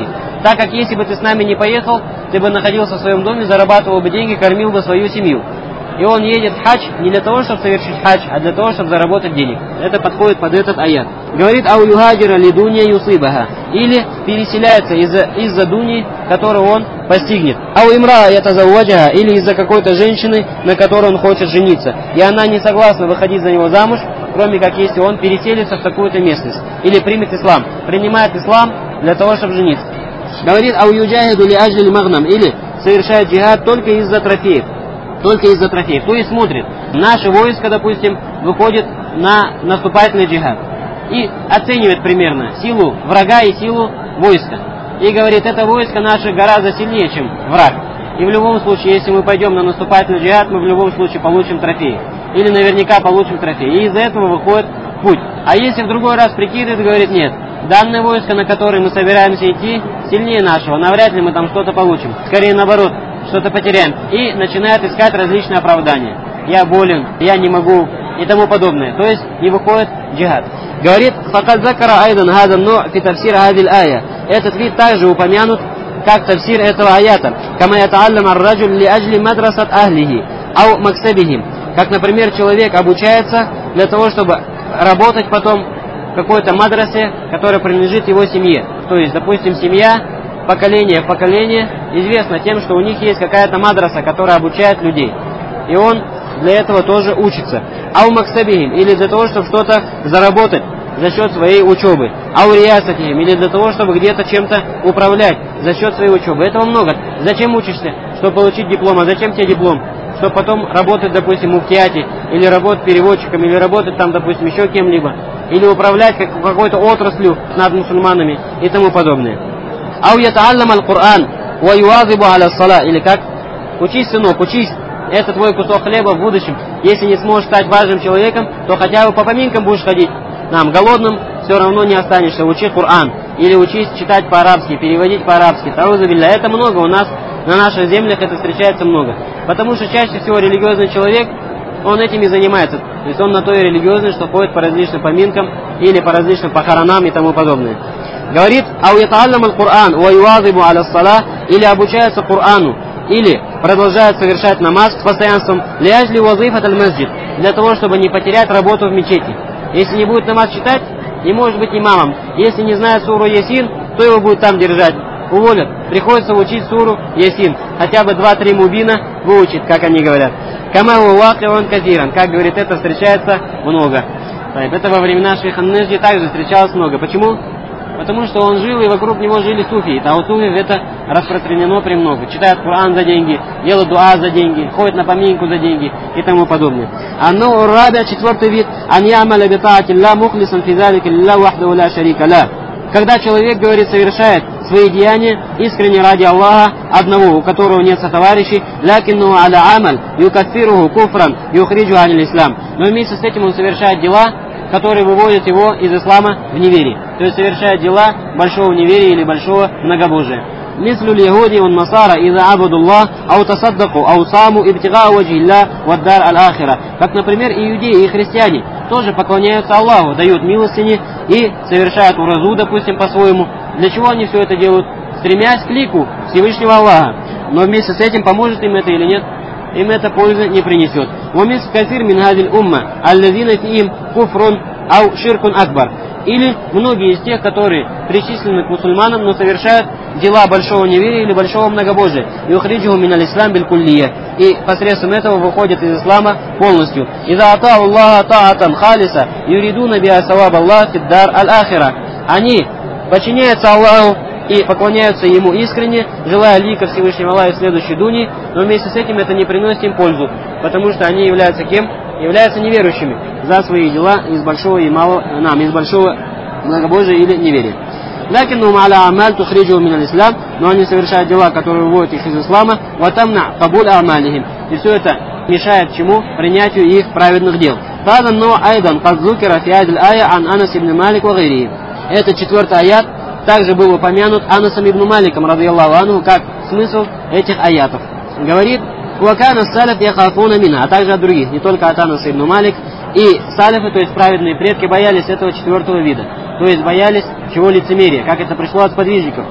Так как если бы ты с нами не поехал, ты бы находился в своем доме, зарабатывал бы деньги, кормил бы свою семью. И он едет в хадж не для того, чтобы совершить хадж, а для того, чтобы заработать денег. Это подходит под этот аят. Говорит, ау юхаджира ли дунья юсыбаха. Или переселяется из-за из-за дуни, которую он постигнет. Ау имра это завуаджаха. Или из-за какой-то женщины, на которой он хочет жениться. И она не согласна выходить за него замуж, кроме как если он переселится в такую-то местность. Или примет ислам. Принимает ислам для того, чтобы жениться. Говорит, ау юджахиду ли аджли магнам. Или совершает джихад только из-за трофеев. Только из-за трофеев. То есть смотрит, наше войско, допустим, выходит на наступательный джихад и оценивает примерно силу врага и силу войска. И говорит, это войско наше гораздо сильнее, чем враг. И в любом случае, если мы пойдем на наступательный джихад, мы в любом случае получим трофеи. Или наверняка получим трофеи. И из-за этого выходит в путь. А если в другой раз прикидывает, говорит, нет, данное войско, на которое мы собираемся идти, сильнее нашего. Навряд ли мы там что-то получим. Скорее наоборот, что-то потеряем. И начинает искать различные оправдания. Я болен, я не могу и тому подобное. То есть не выходит джихад. Говорит, факад закара айдан хадан но фи тафсир хадил ая. Этот вид также упомянут как тафсир этого аята. Кама ятааллам ар-раджуль ли аджли мадрасат ахлихи ау максабихим. Как, например, человек обучается для того, чтобы работать потом в какой-то мадрасе, которая принадлежит его семье. То есть, допустим, семья поколение в поколение известно тем, что у них есть какая-то мадраса, которая обучает людей. И он для этого тоже учится. Ау максабихим, или для того, чтобы что-то заработать за счет своей учебы. Ау риясатихим, или для того, чтобы где-то чем-то управлять за счет своей учебы. Этого много. Зачем учишься? Чтобы получить диплом. А зачем тебе диплом? Чтобы потом работать, допустим, в муфтияте, или работать переводчиком, или работать там, допустим, еще кем-либо. Или управлять как, какой-то отраслью над мусульманами и тому подобное. Ау ятааллам аль-Кур'ан ва юазибу аля ссала. Или как? Учись, сынок, учись. Это твой кусок хлеба в будущем. Если не сможешь стать важным человеком, то хотя бы по поминкам будешь ходить. Нам, голодным, все равно не останешься. Учи Кур'ан. Или учись читать по-арабски, переводить по-арабски. Таузабилля. Это много у нас, на наших землях это встречается много. Потому что чаще всего религиозный человек, он этим и занимается. То есть он на то и религиозный, что ходит по различным поминкам, или по различным похоронам и тому подобное. Говорит, ау ятааллам аль-Кур'ан ва юазибу аля ссала, или обучается Кур'ану, или продолжает совершать намаз с постоянством ляжли вазифат аль-масджид, для того, чтобы не потерять работу в мечети. Если не будет намаз читать, не может быть имамом. Если не знает суру Ясин, то его будет там держать. Уволят. Приходится учить суру Ясин. Хотя бы два-три мубина выучить, как они говорят. Камау ваки он казиран. Как говорит, это встречается много. Это во времена шейха Нажди также встречалось много. Почему? Потому что он жил, и вокруг него жили суфии. А у суфиев это распространено премного. Читают Коран за деньги, делают дуа за деньги, ходят на поминку за деньги и тому подобное. Анну рабия, четвертый вид, ан ямаля битаатилля мухлисан физалика лилля вахдау ля шарика ля. Когда человек, говорит, совершает свои деяния искренне ради Аллаха, одного, у которого нет сотоварищей, лякинну аля амаль, юкаффируху куфран, юхриджу аниль ислам. Но вместе с этим он совершает дела, которые выводят его из ислама в неверие. То есть совершает дела большого неверия или большого многобожия. Мислю льягуди он насара иза абудуллах, ау тасаддаку, ау саму ибтига ваджилля ваддар аль-ахира. Как, например, иудеи и христиане тоже поклоняются Аллаху, дают милостыни и совершают уразу, допустим, по-своему. Для чего они все это делают? Стремясь к лику Всевышнего Аллаха. Но вместе с этим поможет им это или нет? Им это пользы не принесет. وَمِسْ كَثِيرٍ مِنْ هَذِي الْأُمَّةِ الَّذِينَ فِيهِمْ كُفْرٌ أَوْ شِرْكٌ أَكْبَرٌ. Или многие из тех, которые причислены к мусульманам, но совершают дела большого неверия или большого многобожия. يُخْرِجُهُ مِنَ الْإِسْلَامِ بِالْكُلِّيَّةِ. И посредством этого выходят из ислама полностью. إِذَا أَطَاعُوا اللَّهَ طَاعَةً خَالِصَةً يُرِيدُونَ بِهَا ثَوَابَ اللَّهِ فِي الدَّارِ الْآخِرَةِ. Они подчиняются Аллаху и поклоняются Ему искренне, желая лика Всевышнего Аллаха в следующей дуне, но вместе с этим это не приносит им пользу, потому что они являются кем? Являются неверующими за свои дела из большого и малого, нам, из большого многобожия или неверия. لكنهم على أعمال تخرجهم من الإسلام, но они совершают дела, которые выводят их из ислама, وتمنع قبول أعمالهم, и все это мешает чему? Принятию их праведных дел. هذا النوع أيضا قد ذكر في هذه الآية عن أنس بن مالك وغيره. Это четвертый аят также был упомянут Анасом ибн Маликом, радийаллаху анху, как смысл этих аятов. Говорит, «Вакана салиф яхафуна мина», а также от других, не только от Анаса ибн Малик. И салифы, то есть праведные предки, боялись этого четвертого вида. То есть боялись чего лицемерия, как это пришло от сподвижников.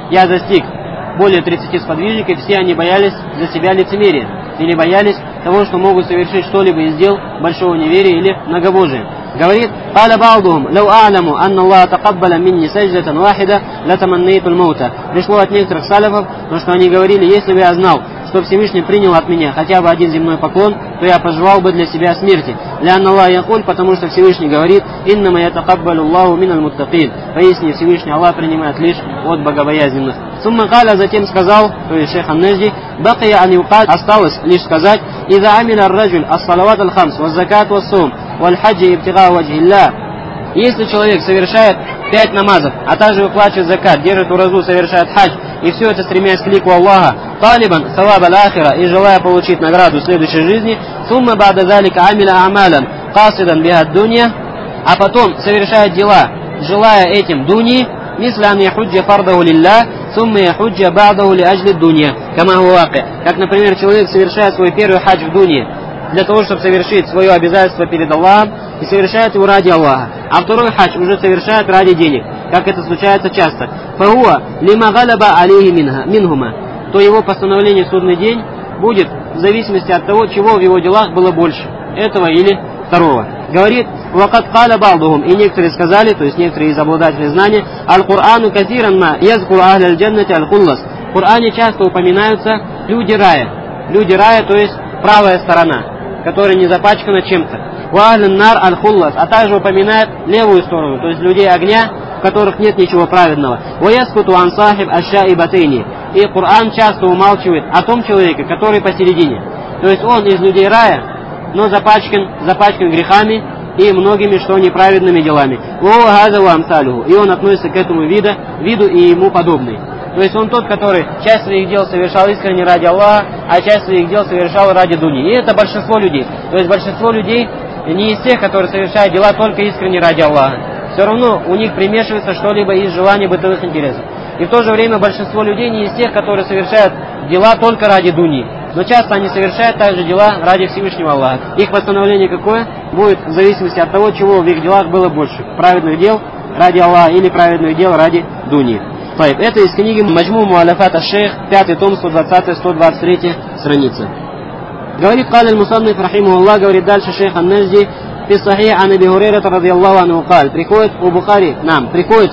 я застиг более тридцати сподвижников, все они боялись за себя лицемерия, или боялись того, что могут совершить что-либо из дел большого неверия или многобожия. Говорит: «Каля ба'духум, лау а'ламу, анна Аллаха такаббаля минни садждатан вахида, латаманнейтуль маута». Пришло от некоторых салафов, но что они говорили: если бы я знал, что Всевышний принял от меня хотя бы один земной поклон, то я пожелал бы для себя смерти. Лянна Аллах якуль, потому что Всевышний говорит: «Иннама ятакаббалю Аллаху миналь муттакин». Поясни, Всевышний Аллах принимает лишь от богобоязненных. Сумма каля, затем сказал, то есть шейх ан-Нажди: «Бакия ан юкад», осталось лишь сказать: «Иза амиля ар-раджуль ас-салават аль-хамс, ва-закат ва-сум, валь-хаджи ибтига ваджхилля». Если человек совершает пять намазов, а также выплачивает закат, держит уразу, совершает хадж, и все это стремясь к лику Аллаха, талибан саваб аль-ахира, и желая получить награду в следующей жизни, сумма ба'да залика амиля амалан касидан бихад дунья, а потом совершает дела, желая этим дуньи, мисля ан яхуджа фардаху лилля, сумма яхуджа ба'даху ли аджли дунья, кама хуаки. Как, например, человек совершает свой первый хадж в дунье, для того, чтобы совершить свое обязательство перед Аллахом, и совершает его ради Аллаха. А второй хадж уже совершает ради денег, как это случается часто. Фауа лима галаба алейхи минхума, то его постановление в судный день будет в зависимости от того, чего в его делах было больше, этого или второго. Говорит: «Вакат каля ба'духум», и некоторые сказали, то есть некоторые из обладателей знания: «Аль-Курану катиран ма язкуру ахля аль-джаннати аль-хуллас». В Коране часто упоминаются люди рая. Люди рая, то есть правая сторона, которая не запачкана чем-то. «Ва нар аль-хуллас», а также упоминает левую сторону, то есть людей огня, в которых нет ничего праведного. «Ва яскуту ан сахиб ашшаи батейни». И Коран часто умалчивает о том человеке, который посередине. То есть он из людей рая, но запачкан, запачкан грехами и многими что неправедными делами. «Ва газа ва амсалюху», и он относится к этому виду, виду и ему подобный. То есть он тот, который часть своих дел совершал искренне ради Аллаха, а часть своих дел совершал ради дуни. И это большинство людей. То есть большинство людей не из тех, которые совершают дела только искренне ради Аллаха. Все равно у них примешивается что-либо из желаний бытовых интересов. И в то же время большинство людей не из тех, которые совершают дела только ради дуни. Но часто они совершают также дела ради Всевышнего Аллаха. Их постановление какое? Будет в зависимости от того, чего в их делах было больше. Праведных дел ради Аллаха или праведных дел ради дуни. Это из книги Маджму Муаляфат аш-Шейх, пятый том, сто двадцатая сто двадцать третья страница. Говорит: «Каля аль-Мусанниф рахимахуллах», говорит дальше шейх ан-Нажди, «Фи сахих ан Аби Хурейрата радiyallahu анху каль». Приходит у Бухари, нам, приходит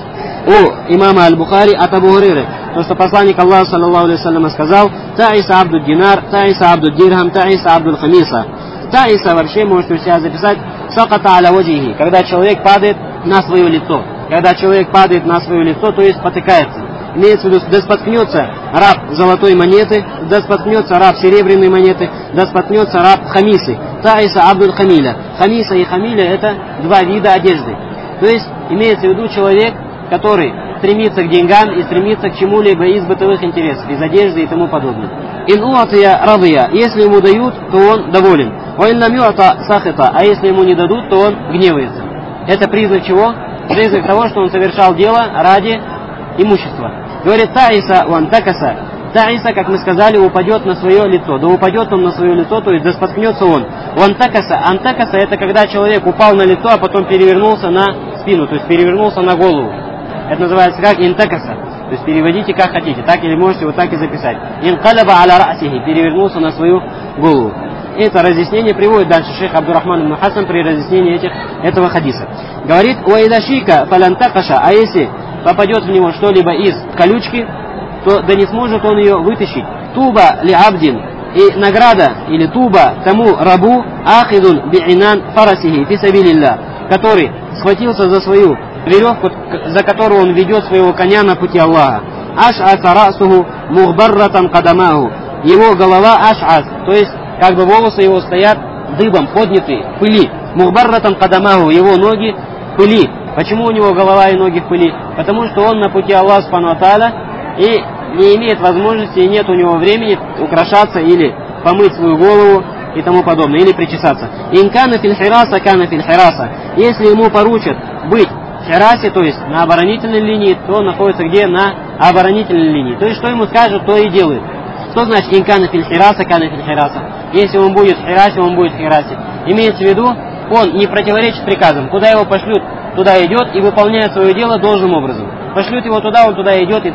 у имама аль-Бухари от Абу Хурейры, то, что посланник Аллаха саллаллаху алейхи вассалям сказал: «Таиса абду динар, таиса абду дирхам, таиса абду хамиса». Таиса вообще можете у себя записать саката аля ваджихи, когда человек падает на свое лицо. Когда человек падает на свое лицо, то есть спотыкается. Имеется в виду, да споткнется раб золотой монеты, да споткнется раб серебряной монеты, да споткнется раб хамисы. Таиса абдуль хамиля. Хамиса и хамиля — это два вида одежды. То есть имеется в виду человек, который стремится к деньгам и стремится к чему-либо из бытовых интересов, из одежды и тому подобное. Ин уатия радия, если ему дают, то он доволен. Ва ин лам юата сахита, а если ему не дадут, то он гневается. Это признак чего? Признак того, что он совершал дело ради имущества. Говорит: «Таиса ван такаса». Таиса, как мы сказали, упадет на свое лицо. Да упадет он на свое лицо, то есть да споткнется он. Ван такаса. Антакаса — это когда человек упал на лицо, а потом перевернулся на спину, то есть перевернулся на голову. Это называется как интакаса. То есть переводите как хотите, так или можете вот так и записать. Инкалаба аля расихи, перевернулся на свою голову. Это разъяснение приводит дальше шейх Абдурахман ибн Хасан при разъяснении этих, этого хадиса. Говорит: «Уайдашика фалантакаша», а если попадет в него что-либо из колючки, то да не сможет он ее вытащить. «Туба ли абдин», и награда или туба тому рабу ахидун би'инан фарасихи фи сабилилля, который схватился за свою веревку, за которую он ведет своего коня на пути Аллаха. Аш'аса расуху мухбарратан кадамаху, его голова аш'ас, то есть как бы волосы его стоят дыбом, поднятые в пыли. Мухбарратан кадамаху, его ноги в пыли. Почему у него голова и ноги в пыли? Потому что он на пути Аллаха субхану ва тааля и не имеет возможности, и нет у него времени украшаться или помыть свою голову и тому подобное, или причесаться. Инкана филь хираса, кана филь хираса. Если ему поручат быть в хирасе, то есть на оборонительной линии, то он находится где? На оборонительной линии. То есть что ему скажут, то и делает. Что значит инкана филь хираса, кана филь хираса? Если он будет в хирасе, он будет в хирасе. Имеется в виду, он не противоречит приказам. Куда его пошлют, туда идет и выполняет свое дело должным образом. Пошлют его туда, он туда идет и там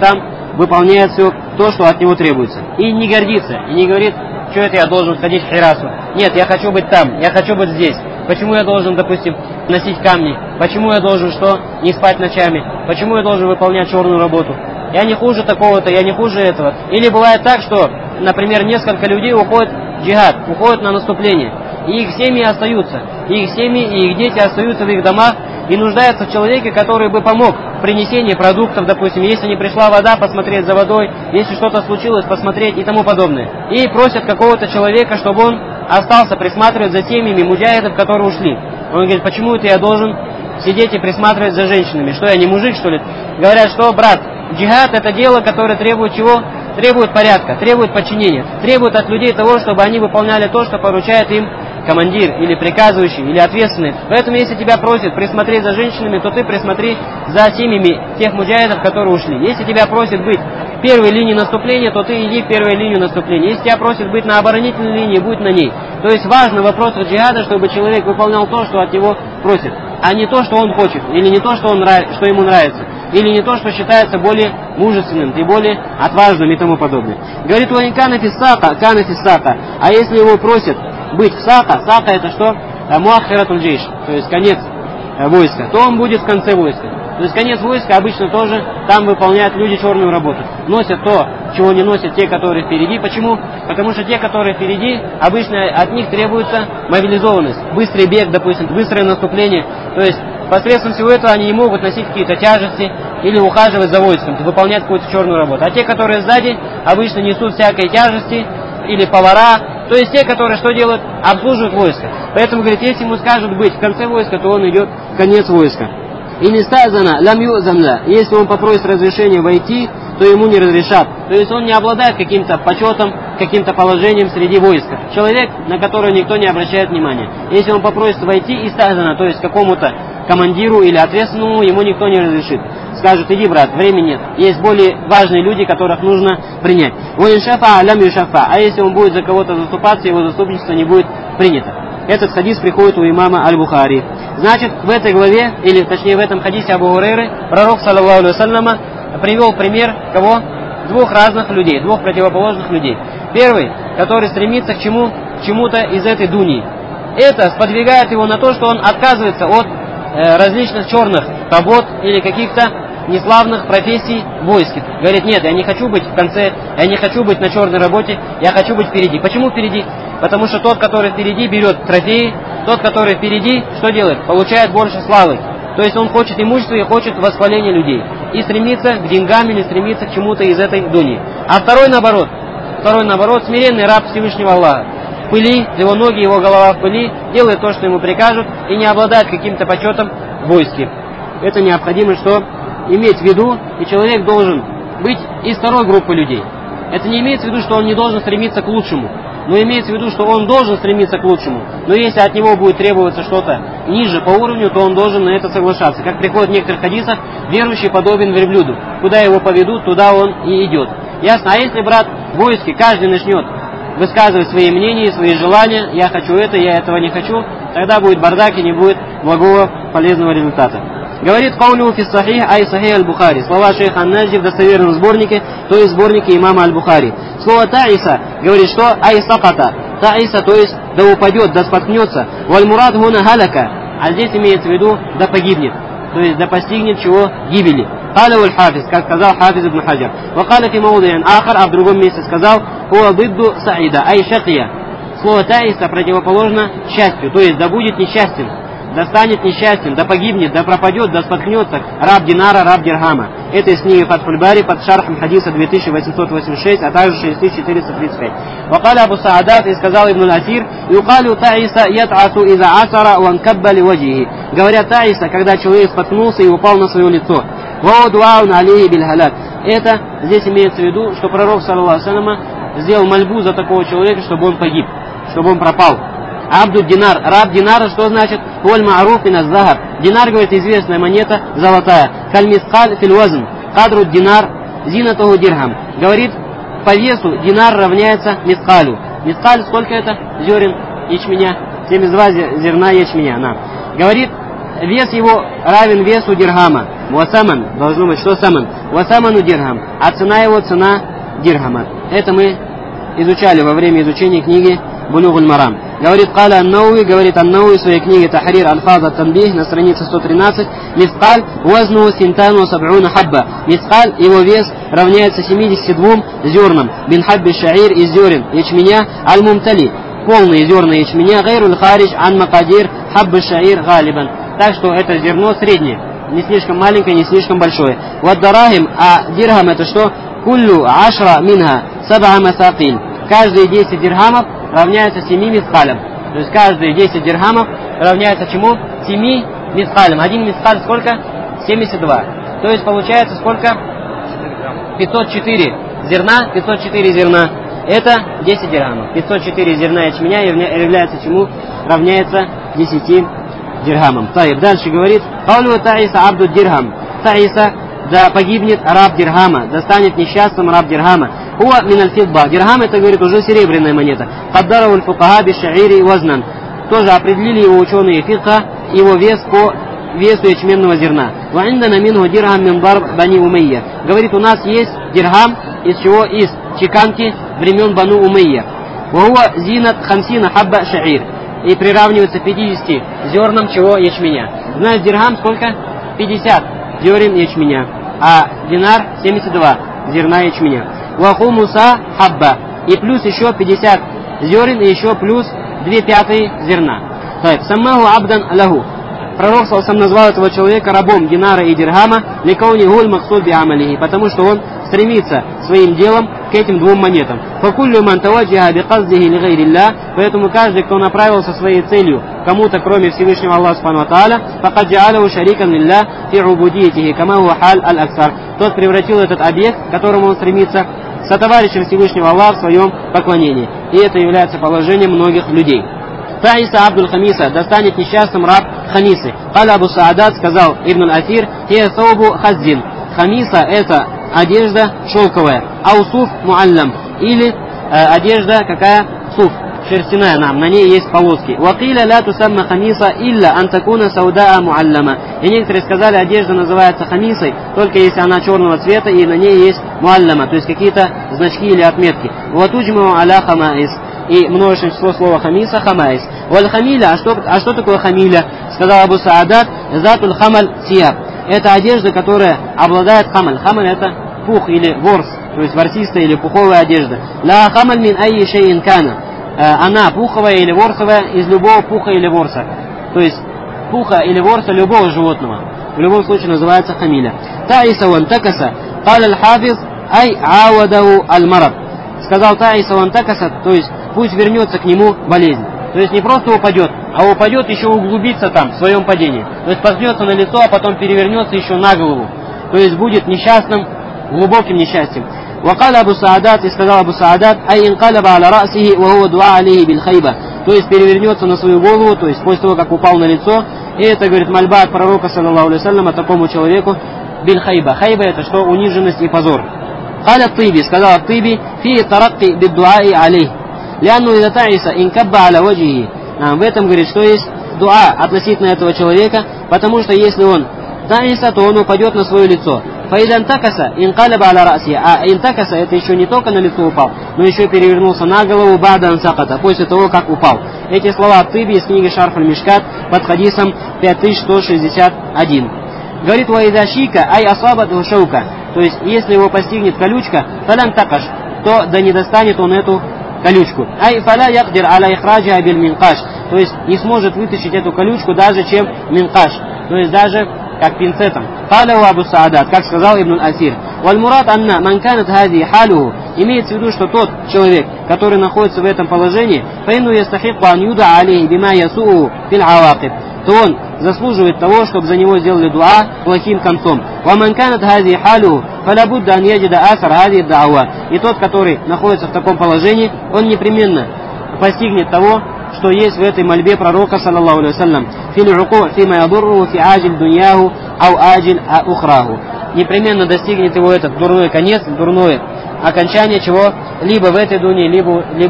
выполняет все то, что от него требуется. И не гордится, и не говорит, что это я должен ходить в хирасу. Нет, я хочу быть там, я хочу быть здесь. Почему я должен, допустим, носить камни? Почему я должен что? Не спать ночами? Почему я должен выполнять черную работу? Я не хуже такого-то, я не хуже этого. Или бывает так, что, например, несколько людей уходят в джихад, уходят на наступление. И их семьи остаются. И их семьи, и их дети остаются в их домах и нуждаются в человеке, который бы помог в принесении продуктов, допустим, если не пришла вода, посмотреть за водой, если что-то случилось, посмотреть и тому подобное. И просят какого-то человека, чтобы он остался присматривать за семьями муджахидов, которые ушли. Он говорит, почему это я должен сидеть и присматривать за женщинами? Что, я не мужик, что ли? Говорят, что, брат, джихад это дело, которое требует чего? Требует порядка, требует подчинения, требует от людей того, чтобы они выполняли то, что поручает им командир, или приказывающий, или ответственный. Поэтому, если тебя просят присмотреть за женщинами, то ты присмотри за семьями тех муджахидов, которые ушли. Если тебя просят быть в первой линии наступления, то ты иди в первую линию наступления. Если тебя просят быть на оборонительной линии, будь на ней. То есть важно в вопросах джихада, чтобы человек выполнял то, что от него просят, а не то, что он хочет, или не то, что, он, что ему нравится, или не то, что считается более мужественным и более отважным и тому подобное. Говорит, «Ваинкана фиссака, кана фиссака». А если его просят быть в сака, сака это что? Муахиратуль джейш, то есть конец войска, то он будет в конце войска. То есть конец войска обычно тоже там выполняют люди черную работу. Носят то, чего не носят те, которые впереди. Почему? Потому что те, которые впереди, обычно от них требуется мобилизованность, быстрый бег, допустим, быстрое наступление. То есть посредством всего этого они не могут носить какие-то тяжести или ухаживать за войском, выполнять какую-то черную работу. А те, которые сзади, обычно несут всякие тяжести или повара, то есть те, которые что делают? Обслуживают войско. Поэтому, говорит, если ему скажут быть в конце войска, то он идет в конец войска. И не стазана, лям юзамля. Если он попросит разрешения войти, то ему не разрешат. То есть он не обладает каким-то почетом, каким-то положением среди войска. Человек, на которого никто не обращает внимания. Если он попросит войти и стазана, то есть какому-то командиру или ответственному, ему никто не разрешит. Скажут, иди, брат, времени нет. Есть более важные люди, которых нужно принять. Воиншафа лям юшафа. А если он будет за кого-то заступаться, его заступничество не будет принято. Этот хадис приходит у имама Аль-Бухари. Значит, в этой главе, или точнее в этом хадисе Абу Хурайры, пророк, саллаллаху алейхи ва салляма, привел пример кого? Двух разных людей, двух противоположных людей. Первый, который стремится к чему? К чему-то из этой дуньи. Это сподвигает его на то, что он отказывается от э, различных черных работ или каких-то неславных профессий в войске. Говорит, нет, я не хочу быть в конце, я не хочу быть на черной работе, я хочу быть впереди. Почему впереди? Потому что тот, который впереди, берет трофеи, тот, который впереди, что делает? Получает больше славы. То есть он хочет имущества и хочет восхваления людей. И стремится к деньгам или стремится к чему-то из этой дуни. А второй наоборот. Второй наоборот, смиренный раб Всевышнего Аллаха. В пыли, его ноги, его голова в пыли, делает то, что ему прикажут, и не обладает каким-то почетом в войске. Это необходимо, что иметь в виду, и человек должен быть из второй группы людей. Это не имеется в виду, что он не должен стремиться к лучшему, но имеется в виду, что он должен стремиться к лучшему. Но если от него будет требоваться что-то ниже по уровню, то он должен на это соглашаться. Как приходит в некоторых хадисах, верующий подобен верблюду. Куда его поведут, туда он и идет. Ясно? А если, брат, в войске каждый начнет высказывать свои мнения, свои желания, я хочу это, я этого не хочу, тогда будет бардак и не будет благого, полезного результата. Говорит Каулю фи сахих, ай сахих аль-Бухари. Слова шейха Ан-Наджи в достоверном сборнике, то есть сборнике имама Аль-Бухари. Слово таиса говорит, что ай саката. Таиса, то есть да упадет, да споткнется. Валь-Мурад гуна халяка. А здесь имеется в виду да погибнет. То есть да постигнет чего? Гибели. Каля уль-Хафиз, как сказал Хафиз ибн Хаджар. Вакаля фи маудиян ахар, а в другом месте сказал хуа бидду саида, ай шакия. Слово таиса противоположно счастью, то есть да будет несчастен. Да станет несчастен, да погибнет, да пропадет, да споткнется раб динара, раб дирхама. Это из книги Фатхуль Бари под шархом хадиса две тысячи восемьсот восемьдесят шесть, а также шесть тысяч четыреста тридцать пять. Вакаля Абу Саадат, и сказал Ибн Асир, юкалю таиса ят'асу иза асара ванкаббали ваджихи. Говорят таиса, когда человек споткнулся и упал на свое лицо. Ва дуаун алейхи биль халак. Это здесь имеется в виду, что пророк, саллаллаху алейхи ва саллям, сделал мольбу за такого человека, чтобы он погиб, чтобы он пропал. Абду динар. Раб динара, что значит? Воль мааруф и назахар. Динар, говорит, известная монета, золотая. Кальмискаль фильвазм. Кадру динар, зинатуху дирхам. Говорит, по весу динар равняется мискалю. Мискаль, сколько это? Зерен ячменя. семьдесят два зерна ячменя. На. Говорит, вес его равен весу дирхама. Васаман, должно быть, что саман? Васаману дирхам, а цена его цена дирхама. Это мы изучали во время изучения книги Булюгуль Марам. Говорит Каля ан-Науи, говорит ан-Науи в своей книге Тахрир аль-Фаз ат-Танбих на странице сто тринадцать. Мискаль вазну синтану саб'уна хабба. Мискаль, его вес равняется семидесяти двум зернам. Бин хабби шаир из зерен ячменя аль-мумтали. Полные зерна ячменя гайруль харидж ан макадир хабби шаир галибан. Так что это зерно среднее. Не слишком маленькое, не слишком большое. Вот дарахим, а дирхам это что? Куллю ашра минха саб'a масакин. Каждые десять дирхамов равняется семи мискалям. То есть каждые десять дирхамов равняется чему? семи мискалям. Один мискаль сколько? семьдесят два. То есть получается сколько? пятьсот четыре зерна. пятьсот четыре зерна. Это десять дирхамов. пятьсот четыре зерна ячменя является чему? Равняется десяти дирхамам. Таиб. Дальше говорит: Каулю таиса абду дирхам. Таиса, да погибнет раб дирхама, да станет несчастным раб дирхама. Хуа мин аль-фидба. Дирхам это, говорит, уже серебряная монета. Каддару аль-фукаха би-шаири вазнан. Тоже определили его ученые фикха, его вес по весу ячменного зерна. Ва индана минху дирхам мин дарб бани Умейя. Говорит, у нас есть дирхам из чего? Из чеканки времен Бану Умейя. Ва хуа зинат хамсина хабба шаир. И приравнивается пятидесяти зернам чего? Ячменя. Знаешь, дирхам сколько? пятьдесят зерен ячменя. А динар семьдесят два зерна ячменя. Ва хумуса хабба. И плюс еще пятьдесят зерен, и еще плюс две пятые зерна. Так, саммаху абдан лаху. Пророк сам назвал этого человека рабом динара и дирхама, ликауни гуль максуд би амалихи, потому что он стремится своим делом к этим двум монетам. Факуллю ман таваджиха би каздихи ли гайрилля, поэтому каждый, кто направился своей целью кому-то, кроме Всевышнего Аллаха субхану ва тааля, факад джа'алаху шарикан лилля фи убудиятихи, кама хуа халь аль-аксар. Тот превратил этот объект, к которому он стремится, сотоварищем Всевышнего Аллаха в своем поклонении. И это является положением многих людей. Таиса Абдул Хамиса, достанет несчастным раб Хамисы. Каля Абу Саадат, сказал Ибн Аль-Асир, хия саубу хаззин. Хамиса это одежда шелковая, аусуф муаллам, или э, одежда какая? Суф, шерстяная нам, на ней есть полоски. Вакиля ля тусамма хамиса илля антакуна саудаа муаллама. И некоторые сказали, одежда называется хамисой, только если она черного цвета и на ней есть муаллама, то есть какие-то значки или отметки. Ватуджму аля хамаис. И множественное число слова хамиса хамаис. Валь хамиля, а что, а что такое хамиля? Сказал Абу Саадат, затуль хамаль сияб. Это одежда, которая обладает хамаль. Хамаль это пух или ворс, то есть ворсистая или пуховая одежда. Ла хамаль мин айи шейин кана. Она пуховая или ворсовая из любого пуха или ворса. То есть пуха или ворса любого животного. В любом случае называется хамиля. Таиса ван такаса, кал аль-хафиз, ай ауадау аль-мараб. Сказал Таиса ван такаса, то есть пусть вернется к нему болезнь. То есть не просто упадет, а упадет еще углубится там в своем падении. То есть споткнется на лицо, а потом перевернется еще на голову. То есть будет несчастным, глубоким несчастьем. Вакал Абу Саадат, и сказал Абу Саадат, ай инкалаба аля расихи ва хуа дуа алейхи биль хайба. То есть перевернется на свою голову, то есть после того, как упал на лицо. И это, говорит, мольба от пророка, саллаллаху алейхи ва саллям, такому человеку биль хайба. Хайба это что? Униженность и позор. Каля Тиби, сказал Тиби, фи таракки бид дуаи алейх. Ляну ида таиса инкабба аля ваджихи. В этом, говорит, что есть дуа относительно этого человека, потому что если он таиса, то он упадет на свое лицо. Фаидан такаса инкалаба аля раси. А интакаса это еще не только на лицо упал, но еще перевернулся на голову бадан саката, после того, как упал. Эти слова Тиби из книги Шарф аль-Мишкат под хадисом пять тысяч сто шестьдесят один. Говорит, ваида шика ай асабат шаука. То есть, если его постигнет колючка, фалан такаш, то да не достанет он эту колючку. Ай фаля якдир аля ихраджа биль минкаш. То есть, не сможет вытащить эту колючку даже чем минкаш. То есть, даже как пинцетом. Каля Абу Саадат, как сказал Ибн Аль-Асир. Валь мурад анна ман канат хази халуху. Имеется в виду, что тот человек, который находится в этом положении, фаину ястахику ан юда алейхи бима ясуу фил авакиб, то он заслуживает того, чтобы за него сделали дуа плохим концом. وَمَنْ كَانَتْ هَذِهِ حَالُهُ فَلَا بُدَّ أَنْ يَجِدَ أَثَرَ هَذِهِ الدَّعْوَةِ. И тот, который находится в таком положении, он непременно постигнет того, что есть в этой мольбе пророка, саллаллаху алейхи ва саллям, فِي الْعُقُوعِ فِي مَا يَضُرُّهُ فِي عَاجِلْ دُنْيَاهُ أَوْ آجِلْ أُخْرَاهُ. Непременно достигнет его этот дурной конец, дурное окончание чего либо в этой дуне, либо, либо в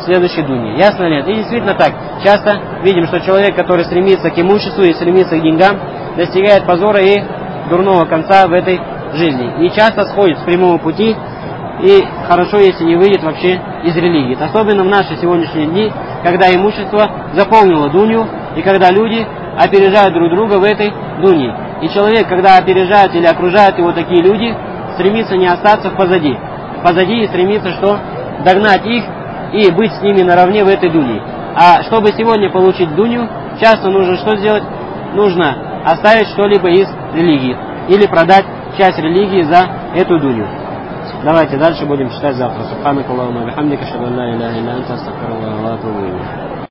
следующей дуне. Ясно ли это? И действительно так. Часто видим, что человек, который стремится к имуществу и стремится к деньгам, достигает позора и дурного конца в этой жизни. И часто сходит с прямого пути, и хорошо, если не выйдет вообще из религии. Особенно в наши сегодняшние дни, когда имущество заполнило дунью, и когда люди опережают друг друга в этой дуне. И человек, когда опережают или окружают его такие люди, стремится не остаться позади. Позади и стремится что? Догнать их и быть с ними наравне в этой дуне. А чтобы сегодня получить дунью, часто нужно что сделать? Нужно оставить что-либо из религии. Или продать часть религии за эту дунью. Давайте дальше будем читать завтра. Субханакаллахумма ва бихамдика, ашхаду ан ла иляха илля анта, астагфирука ва атубу илейк.